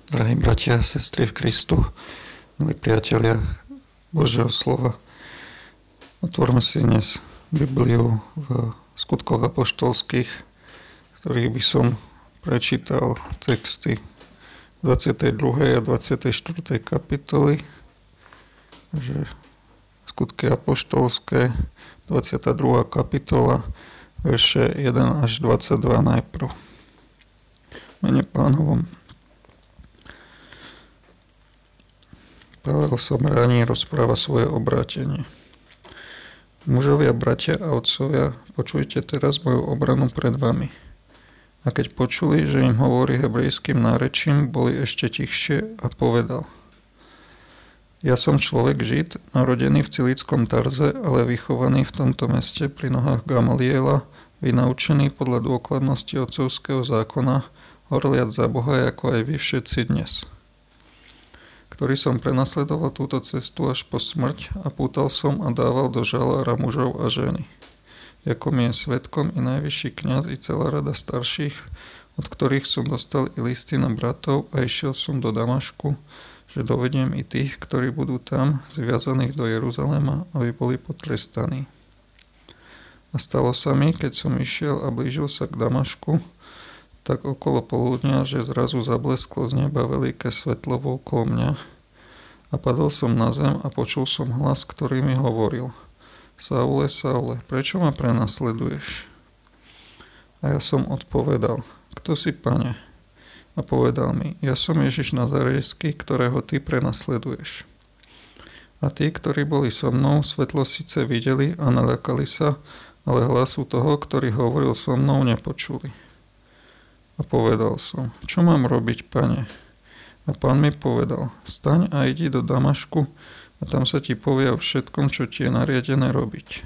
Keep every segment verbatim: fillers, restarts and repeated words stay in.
Drahí bratia a sestry v Kristu, milí priatelia Božieho slova, otvorme si dnes Bibliu v Skutkoch apoštolských, ktorých by som prečítal texty dvadsiatej druhej a dvadsiatej štvrtej kapitoly. Takže Skutky apoštolské, dvadsiata druhá kapitola, verše jeden až dvadsaťdva najprv. Mene Pánovom. Pavel sa bráni, rozpráva svoje obrátenie. Mužovia, bratia a otcovia, počujte teraz moju obranu pred vami. A keď počuli, že im hovorí hebrejským nárečím, boli ešte tichšie a povedal: Ja som človek Žid, narodený v Cilíckom Tarze, ale vychovaný v tomto meste pri nohách Gamaliela, vynaučený podľa dôkladnosti otcovského zákona, horliac za Boha, ako aj vy všetci dnes, ktorý som prenasledoval túto cestu až po smrť a pútal som a dával do žalára mužov a ženy. Jako mi je svedkom i najvyšší kňaz i celá rada starších, od ktorých som dostal i listy na bratov a išiel som do Damašku, že dovediem i tých, ktorí budú tam, zviazaných do Jeruzalema, aby boli potrestaní. A stalo sa mi, keď som išiel a blížil sa k Damašku, tak okolo poludnia, že zrazu zablesklo z neba veľké svetlo okolo mňa a padol som na zem a počul som hlas, ktorý mi hovoril: Saule, Saule, prečo ma prenasleduješ? A ja som odpovedal: Kto si, Pane? A povedal mi: Ja som Ježiš Nazarejský, ktorého ty prenasleduješ. A tí, ktorí boli so mnou, svetlo síce videli a naľakali sa, ale hlasu toho, ktorý hovoril so mnou, nepočuli. A povedal som: Čo mám robiť, Pane? A Pán mi povedal: Vstaň a idi do Damašku a tam sa ti povie o všetkom, čo ti je nariadené robiť.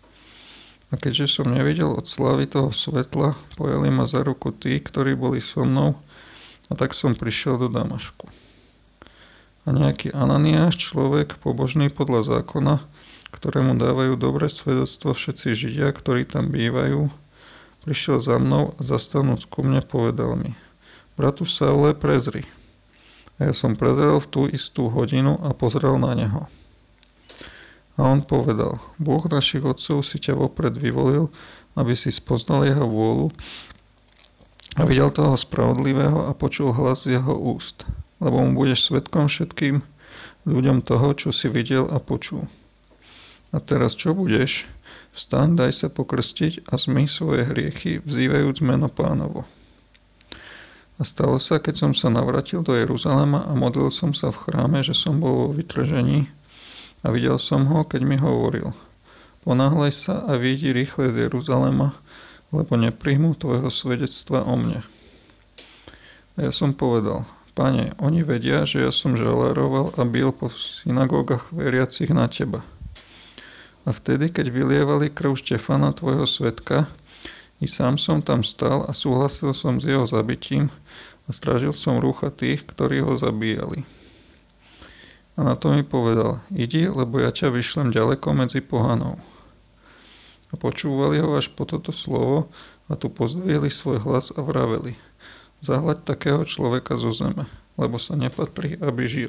A keďže som nevidel od slávy toho svetla, pojali ma za ruku tí, ktorí boli so mnou, a tak som prišiel do Damašku. A nejaký Ananiáš, človek pobožný podľa zákona, ktorému dávajú dobré svedectvo všetci Židia, ktorí tam bývajú, prišiel za mnou a zastanúc ku mne povedal mi: Bratu Saule, prezri. A ja som prezrel v tú istú hodinu a pozrel na neho. A on povedal: Boh našich otcov si ťa vopred vyvolil, aby si spoznal jeho vôľu a videl toho spravodlivého a počul hlas z jeho úst, lebo mu budeš svedkom všetkým ľuďom toho, čo si videl a počul. A teraz čo budeš? Vstaň, daj sa pokrstiť a zmyj svoje hriechy, vzývajúc meno Pánovo. A stalo sa, keď som sa navrátil do Jeruzalema a modlil som sa v chráme, že som bol vo vytržení a videl som ho, keď mi hovoril: Ponáhľaj sa a vyjdi rýchle z Jeruzalema, lebo nepríjmu tvojho svedectva o mne. A ja som povedal: Pane, oni vedia, že ja som žalároval a bil po synagógach veriacich na teba. A vtedy, keď vylievali krv Štefana, tvojho svedka, i sám som tam stal a súhlasil som s jeho zabitím a strážil som rúcha tých, ktorí ho zabíjali. A na to mi povedal: Idi, lebo ja ťa vyšlem ďaleko medzi pohanov. A počúvali ho až po toto slovo a tu pozdvihli svoj hlas a vraveli: Zahľaď takého človeka zo zeme, lebo sa nepatrí, aby žil.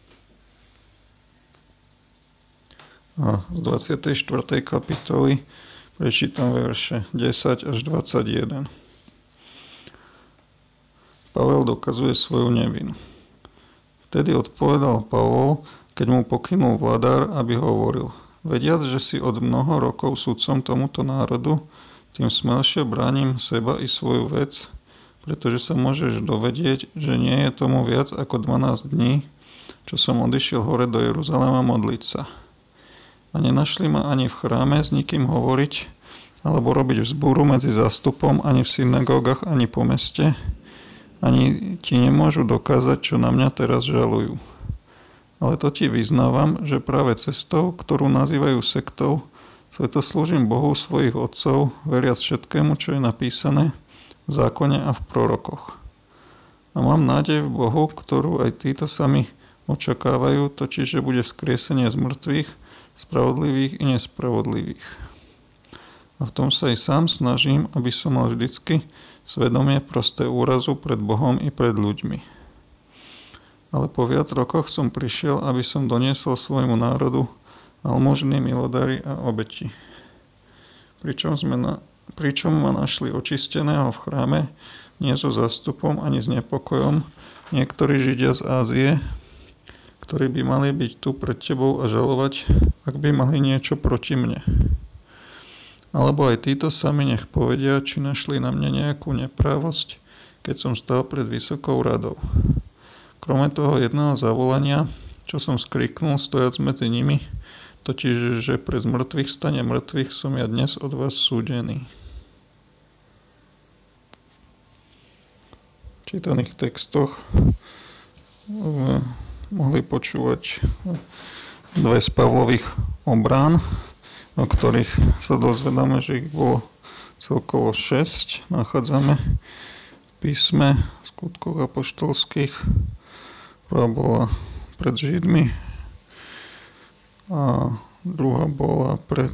A z dvadsiatej štvrtej kapitoly prečítam verše desať až dvadsaťjeden. Pavel dokazuje svoju nevinu. Vtedy odpovedal Pavol, keď mu pokynul vladár, aby hovoril: Vediac, že si od mnoho rokov sudcom tomuto národu, tým smelšie bránim seba i svoju vec, pretože sa môžeš dovedieť, že nie je tomu viac ako dvanásť dní, čo som odišiel hore do Jeruzalema modliť sa. A nenašli ma ani v chráme s nikým hovoriť, alebo robiť vzbúru medzi zástupom, ani v synagógach, ani po meste, ani ti nemôžu dokázať, čo na mňa teraz žalujú. Ale to ti vyznávam, že práve cestou, ktorú nazývajú sektou, svetoslúžim Bohu svojich otcov, veriac všetkému, čo je napísané v zákone a v prorokoch. A mám nádej v Bohu, ktorú aj títo sami očakávajú, totiž, že bude vzkriesenie z mŕtvych, spravodlivých i nespravodlivých. A v tom sa i sám snažím, aby som mal vždycky svedomie prosté úrazu pred Bohom i pred ľuďmi. Ale po viac rokoch som prišiel, aby som doniesol svojmu národu almužny, milodary a obeti. Pričom, sme na, pričom ma našli očisteného v chráme, nie so zástupom ani s nepokojom, niektorí Židia z Ázie, ktorí by mali byť tu pred tebou a žalovať, ak by mali niečo proti mne. Alebo aj títo sami nech povedia, či našli na mne nejakú neprávosť, keď som stal pred vysokou radou. Krome toho jedného zavolania, čo som skriknul stojac medzi nimi, totiž, že pre zmrtvých stane mŕtvych som ja dnes od vás súdený. V čítaných textoch sme mohli počúvať dve z Pavlových obrán, o ktorých sa dozvedáme, že ich bolo celkovo šesť. Nachádzame v písme Skutkov apoštolských. Prvá bola pred Židmi a druhá bola pred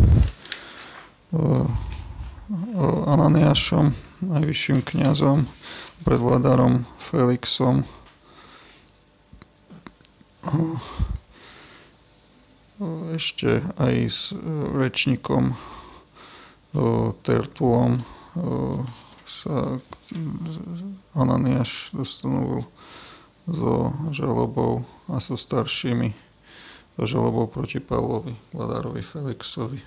Ananiášom, najvyšším kňazom, pred vladárom Felixom. Ešte aj s rečníkom Tertulom sa Ananiáš dostanovil so žalobou a so staršími so žalobou proti Pavlovi, vladárovi Felixovi.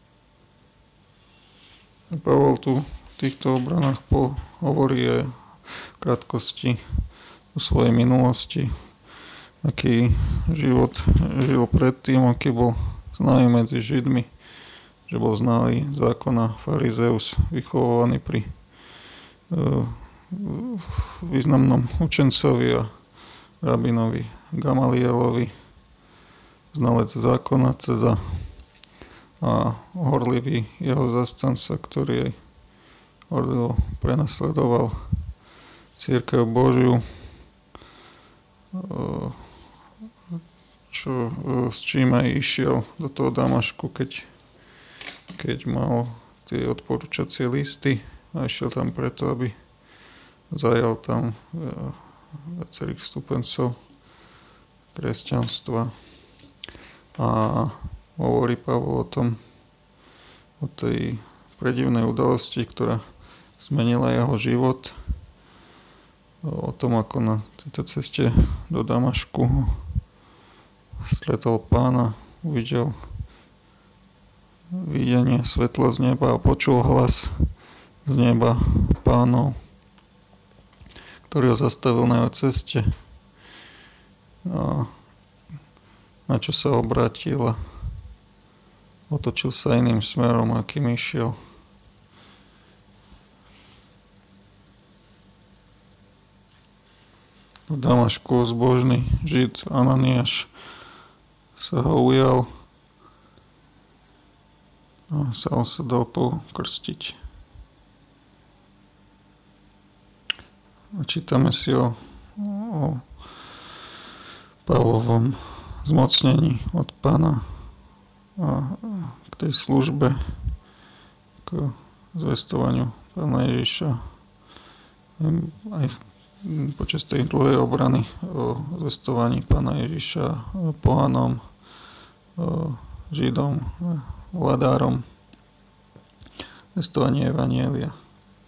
Pavol tu v týchto obranách hovorí aj v krátkosti o svojej minulosti, aký život žil predtým, aký bol známy medzi Židmi, že bol znalý zákona farizeus, vychovaný pri uh, významnom učencovi a rabinovi Gamalielovi, znalec zákona teda a horlivý jeho zastanca, ktorý aj horlivo prenasledoval cirkev Božiu, uh, čo, s čím aj išiel do toho Damašku, keď, keď mal tie odporúčacie listy a išiel tam preto, aby zajal tam viacerých stupencov kresťanstva. A hovorí Pavol o tom, o tej predivnej udalosti, ktorá zmenila jeho život, o tom, ako na tejto ceste do Damašku stretol Pána, uvidel videnie, svetlo z neba a počul hlas z neba Pánov, ktorý ho zastavil na jeho ceste, a na čo sa obrátil a otočil sa iným smerom, akým išiel. V Damašku zbožný Žid Ananiáš sa ho ujal a sám sa dal pokrstiť. A čítame si o, o Pavlovom zmocnení od Pána a k tej službe, k zvestovaniu Pána Ježiša. Aj počas tej druhej obrany o zvestovaní Pána Ježiša pohanom, Židom, vladárom, zvestovanie Evanjelia.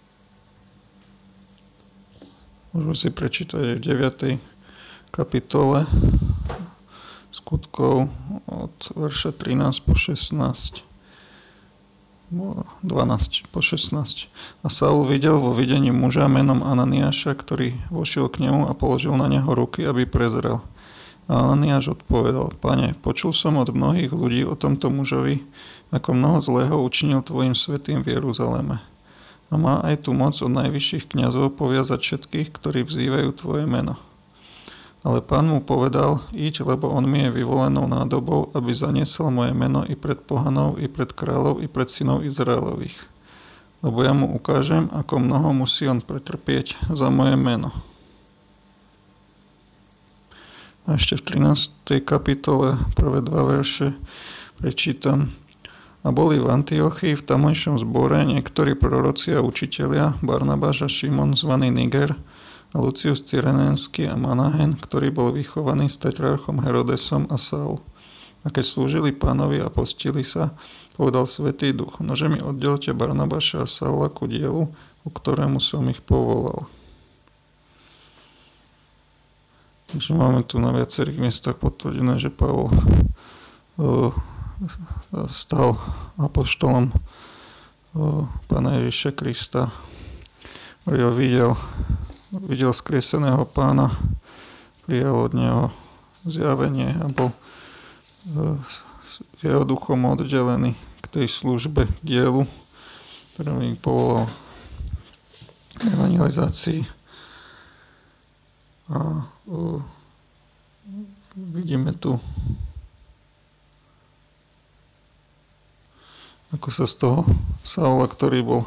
Môžeme si prečítať v deviatej kapitole Skutkov od verša trinásť po šestnásť. dvanásť po šestnásť. A Saul videl vo videní muža menom Ananiáša, ktorý vošiel k nemu a položil na neho ruky, aby prezrel. A Ananiáš odpovedal: Pane, počul som od mnohých ľudí o tomto mužovi, ako mnoho zlého učinil tvojim svätým v Jeruzaleme. A má aj tu moc od najvyšších kňazov poviazať všetkých, ktorí vzývajú tvoje meno. Ale Pán mu povedal: Iď, lebo on mi je vyvolenou nádobou, aby zaniesol moje meno i pred pohanov, i pred kráľov, i pred synov Izraelových. Lebo ja mu ukážem, ako mnoho musí on pretrpieť za moje meno. A ešte v trinástej kapitole prvé dva verše prečítam. A boli v Antiochii v tamojšom zbore niektorí proroci a učitelia, Barnabáš a Šimon zvaný Niger, a Lucius Cyrenenský a Manahen, ktorý bol vychovaný s tetrarchom Herodesom a Saul. A keď slúžili Pánovi a postili sa, povedal Svätý Duch: nože mi oddelte Barnabáša a Saula ku dielu, ku ktorému som ich povolal. Takže máme tu na viacerých miestach potvrdené, že Pavol uh, stal apoštolom uh, Pána Ježiša Krista, ktorý ho videl, videl skrieseného Pána, prijal od neho zjavenie a bol jeho duchom oddelený k tej službe, k dielu, ktorý mi povolal evangelizácii. A uh, vidíme tu, ako sa z toho Saula, ktorý bol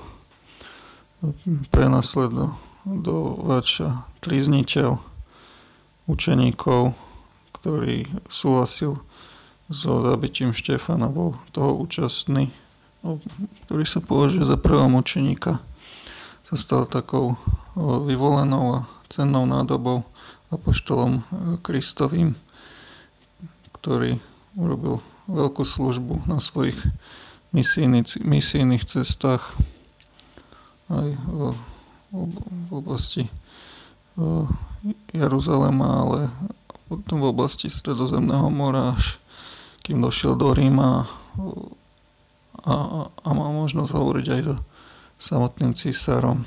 prenasledovač a trízniteľ učeníkov, ktorý súhlasil so zabitím Štefana, bol toho účastný, ktorý sa považuje za prvého mučeníka, sa stal takou vyvolenou a cennou nádobou apoštolom Kristovým, ktorý urobil veľkú službu na svojich misijných, misijných cestách aj v oblasti Jeruzalema, ale potom v oblasti Stredozemného mora, až kým došiel do Ríma a, a, a mal možnosť hovoriť aj so samotným císarom.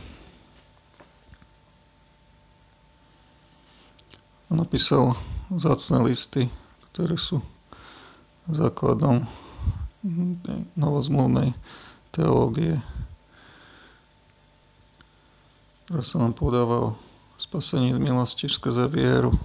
Napísal vzácne listy, ktoré sú základom novozmluvnej teológie, ktorá sa nám podáva o spasení z milosti skrze vieru.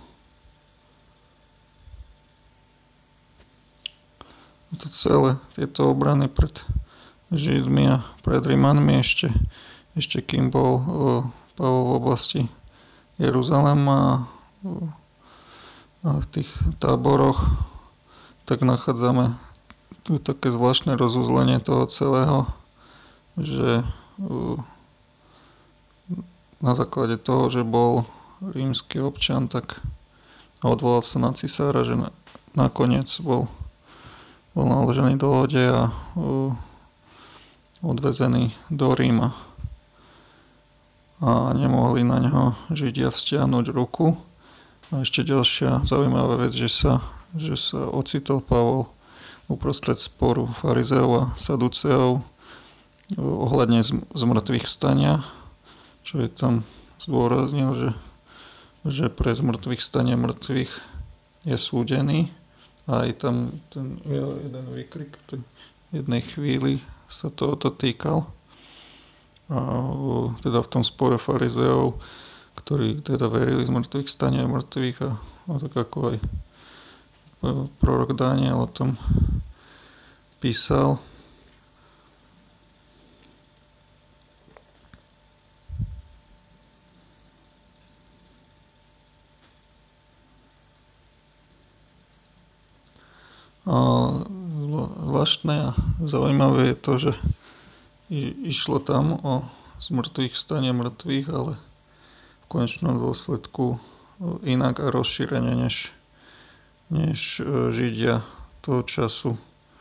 To celé, tieto obrany pred Židmi a pred Rimanmi ešte, ešte kým bol o, Pavol v oblasti Jeruzalema a v tých táboroch, tak nachádzame tu také zvláštne rozuzlenie toho celého, že o, na základe toho, že bol rímsky občan, tak odvolal sa na cisára, že na, nakoniec bol bol naložený do lode a uh, odvezený do Ríma. A nemohli na ňo Židia vzťahnuť ruku. A ešte ďalšia zaujímavá vec, že sa, že sa ocitol Pavol uprostred sporu farizeov a saduceov uh, ohľadne zmrtvých stania, čo je tam zdôraznil, že, že pre zmrtvých stanie mŕtvych je súdený. A aj tam ten jeden výkrik v jednej chvíli sa tohoto týkal. A teda v tom spore farizeov, ktorí teda verili z mŕtvych stania mŕtvych a, a tak ako aj prorok Daniel o tom písal. A zvláštne a zaujímavé je to, že išlo tam o zmrtvých stanie mŕtvych, ale v konečnom dôsledku inak a rozšírenie, než, než Židia toho času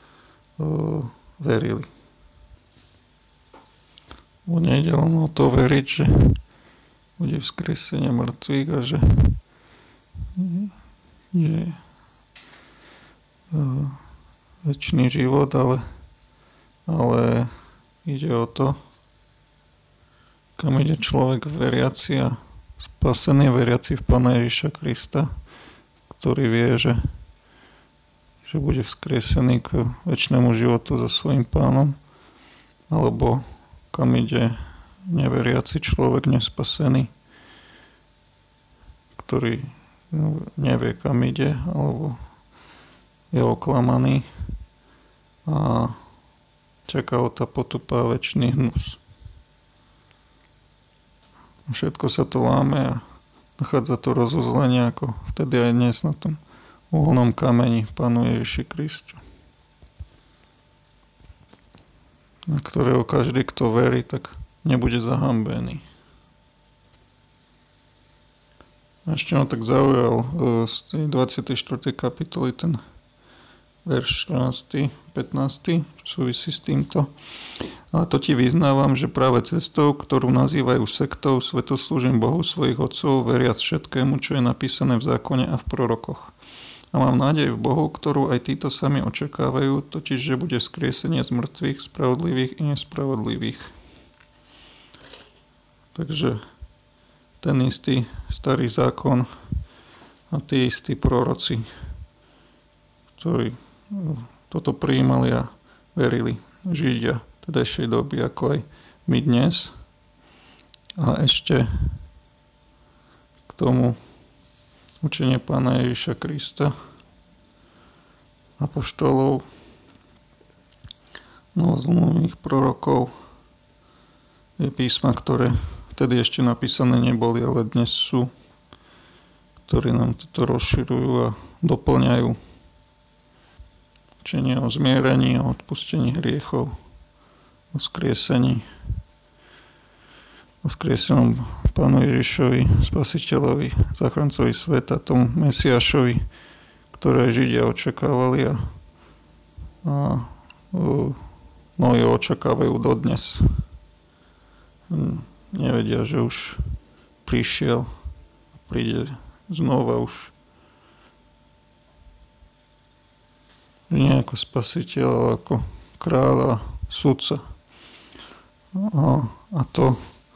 verili. Nejde len o to veriť, že bude vzkriesenie mŕtvych a že je večný život, ale, ale ide o to, kam ide človek veriaci a spasený veriaci v Pána Ježiša Krista, ktorý vie, že, že bude vzkriesený k večnému životu so svojím Pánom, alebo kam ide neveriaci človek, nespasený, ktorý nevie, kam ide, alebo je oklamaný a čaká ho tá potupa a večný hnus. Všetko sa to láme a nachádza to rozuzlenie, ako vtedy aj dnes na tom uholnom kameni Pánu Ježiši Kristu, na ktorého každý, kto verí, tak nebude zahambený. Ešte ma tak zaujal z tej dvadsiatej štvrtej kapitoly ten verš štrnásty pätnásty, súvisí s týmto. A to ti vyznávam, že práve cestou, ktorú nazývajú sektou, svetoslúžim Bohu svojich otcov, veriac všetkému, čo je napísané v zákone a v prorokoch. A mám nádej v Bohu, ktorú aj títo sami očakávajú, totiž, že bude vzkriesenie z mŕtvych, spravodlivých i nespravodlivých. Takže ten istý starý zákon a tí istí proroci, ktorí toto prijímali a verili, Židia tedajšej doby, ako aj my dnes. A ešte k tomu učenie Pána Ježiša Krista, apoštolov, novozmluvných prorokov, je písma, ktoré vtedy ešte napísané neboli, ale dnes sú, ktorí nám toto rozširujú a doplňajú. Učenie o zmierení, o odpustení hriechov, o skriesení, o skriesenom Pánu Ježišovi, Spasiteľovi, záchrancovi sveta, tomu Mesiášovi, ktoré Židia očakávali a, a mnohí očakávajú dodnes. Nevedia, že už prišiel a príde znova už nie ako spasiteľ, ale ako kráľ a sudca. A, a to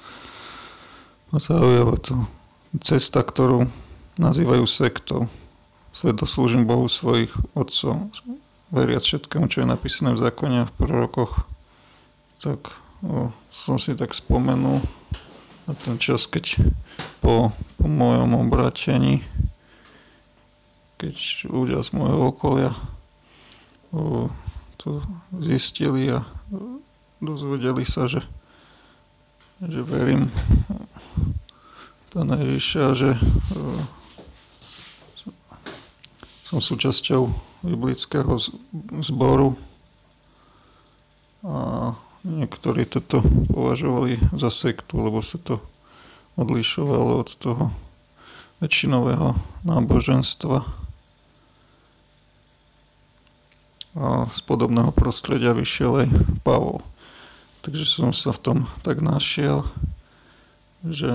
zaujalo to cesta, ktorú nazývajú sektou. Svetoslúžim Bohu svojich otcov, veriac všetkému, čo je napísané v zákone a v prorokoch. Tak o, som si tak spomenul na ten čas, keď po, po mojom obrátení, keď ľudia z môjho okolia o, to zistili a dozvedeli sa, že, že verím Pána Ježiša, že o, som súčasťou biblického zboru a niektorí toto považovali za sektu, lebo sa to odlišovalo od toho väčšinového náboženstva. A z podobného prostredia vyšiel aj Pavol. Takže som sa v tom tak našiel, že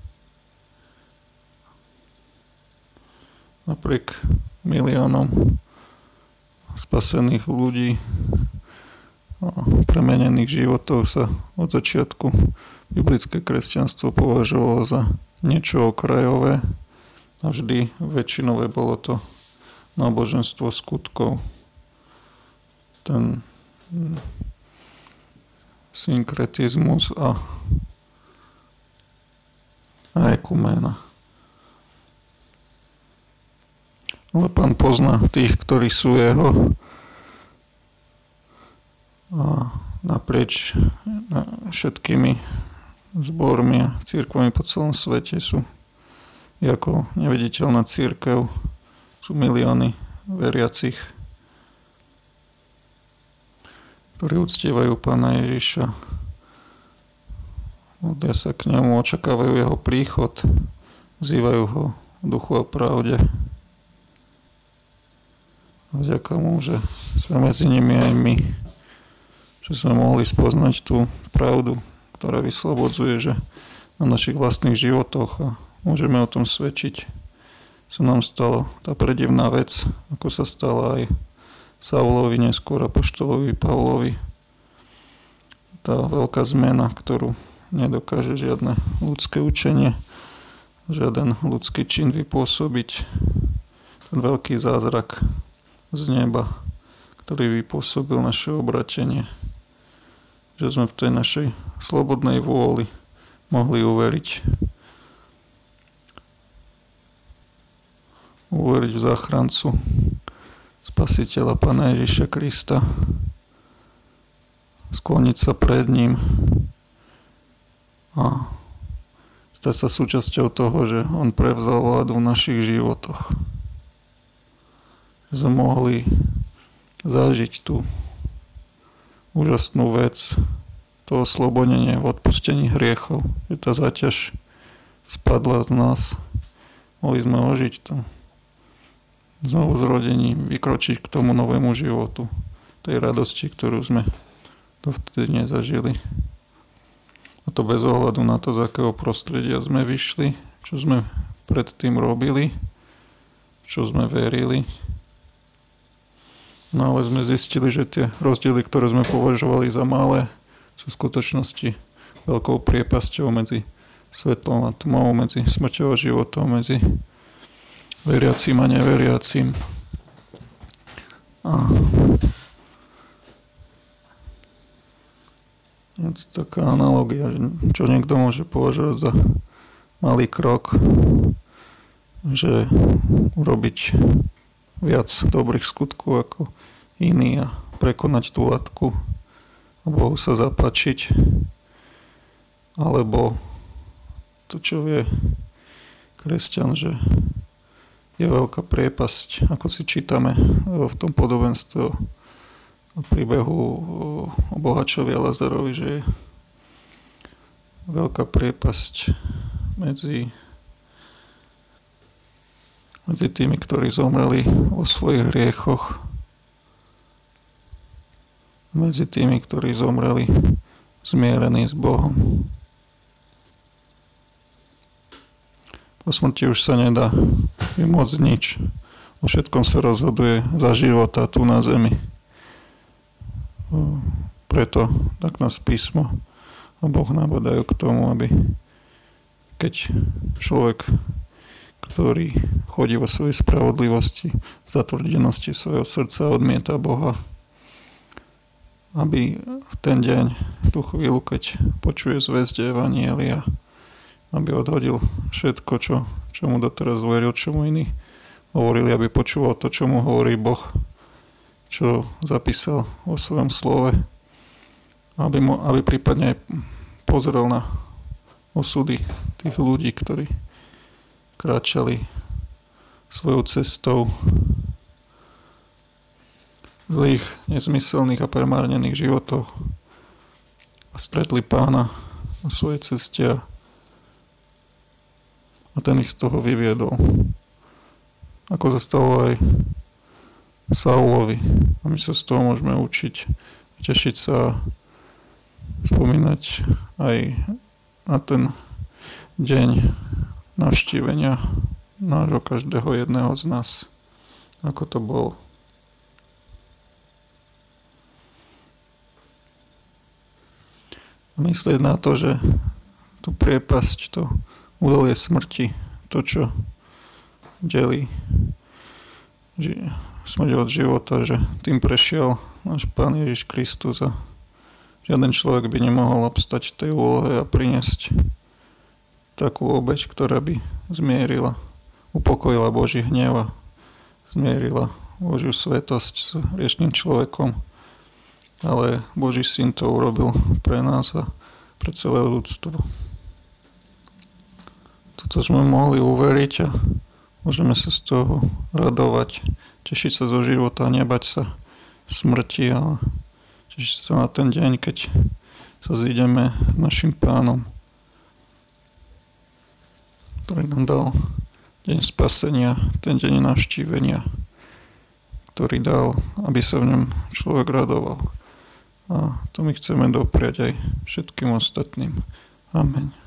napriek miliónom spasených ľudí a premenených životov sa od začiatku biblické kresťanstvo považovalo za niečo okrajové a vždy väčšinové bolo to náboženstvo skutkov. Ten synkretizmus a, a ekuména. Ale Pán pozná tých, ktorí sú jeho a naprieč všetkými zbormi a cirkvami po celom svete sú ako neviditeľná cirkev, sú milióny veriacich, ktorí uctievajú Pána Ježiša, modlia sa k nemu, očakávajú jeho príchod, vzývajú ho v duchu a pravde. Vďaka mu, že sme medzi nimi aj my, že sme mohli spoznať tú pravdu, ktorá vyslobodzuje, že na našich vlastných životoch a môžeme o tom svedčiť. Sa nám stala tá predivná vec, ako sa stala aj Saulovi, neskôr apoštolovi Pavlovi. Tá veľká zmena, ktorú nedokáže žiadne ľudské učenie, žiaden ľudský čin vypôsobiť. Ten veľký zázrak z neba, ktorý vypôsobil naše obratenie. Že sme v tej našej slobodnej vôli mohli uveriť. Uveriť v záchrancu, Spasiteľa Pána Ježiša Krista. Skloniť sa pred ním a stať sa súčasťou toho, že on prevzal vládu v našich životoch. Že sme mohli zažiť tú úžasnú vec, to oslobodenie v odpustení hriechov, že tá záťaž spadla z nás, mohli sme ožiť to znovu zrodení, vykročiť k tomu novému životu, tej radosti, ktorú sme dovtedy nezažili. A to bez ohľadu na to, z akého prostredia sme vyšli, čo sme predtým robili, čo sme verili. No ale sme zistili, že tie rozdiely, ktoré sme považovali za malé, sú v skutočnosti veľkou priepasťou medzi svetlom a tmou, medzi smrťou a životom, medzi veriacím a neveriacím. A je to taká analogia, čo niekto môže považovať za malý krok, že urobiť viac dobrých skutkov ako iný a prekonať tú latku a Bohu sa zapáčiť, alebo to, čo vie kresťan, že je veľká priepasť, ako si čítame v tom podobenstve o príbehu o bohačovi a Lazarovi, že je veľká priepasť medzi, medzi tými, ktorí zomreli vo svojich hriechoch, medzi tými, ktorí zomreli zmierení s Bohom. Po smrti už sa nedá vymôcť nič. O všetkom sa rozhoduje za života tu na zemi. Preto tak nás písmo a Boh nabadajú k tomu, aby keď človek, ktorý chodí vo svojej spravodlivosti, zatvrdenosti svojho srdca odmieta Boha, aby v ten deň, v tú chvíľu, keď počuje zvesť Evanjelia, aby odhodil všetko, čo, čo mu doteraz veril, čo mu iní hovorili, aby počúval to, čo mu hovorí Boh, čo zapísal vo svojom slove, aby, mu, aby prípadne aj pozrel na osudy tých ľudí, ktorí kráčali svojou cestou zlých, nezmyselných a premárnených životov a stretli Pána na svojej ceste a ten ich z toho vyviedol. Ako sa stalo aj Saulovi. A my sa z toho môžeme učiť, tešiť sa a spomínať aj na ten deň navštívenia nášho každého jedného z nás. Ako to bolo. A myslieť na to, že tú priepasť, to údolie smrti, to, čo delí smrť od života, že tým prešiel náš Pán Ježiš Kristus a žiaden človek by nemohol obstať v tej úlohe a priniesť takú obeť, ktorá by zmierila, upokojila Boží hnev a zmierila Božiu svetosť s hriešným človekom. Ale Boží syn to urobil pre nás a pre celé ľudstvo. Toto sme mohli uveriť a môžeme sa z toho radovať, tešiť sa zo života, nebať sa smrti, ale tešiť sa na ten deň, keď sa zídeme s našim Pánom, ktorý nám dal deň spasenia, ten deň navštívenia, ktorý dal, aby sa v ňom človek radoval. A to my chceme dopriať aj všetkým ostatným. Amen.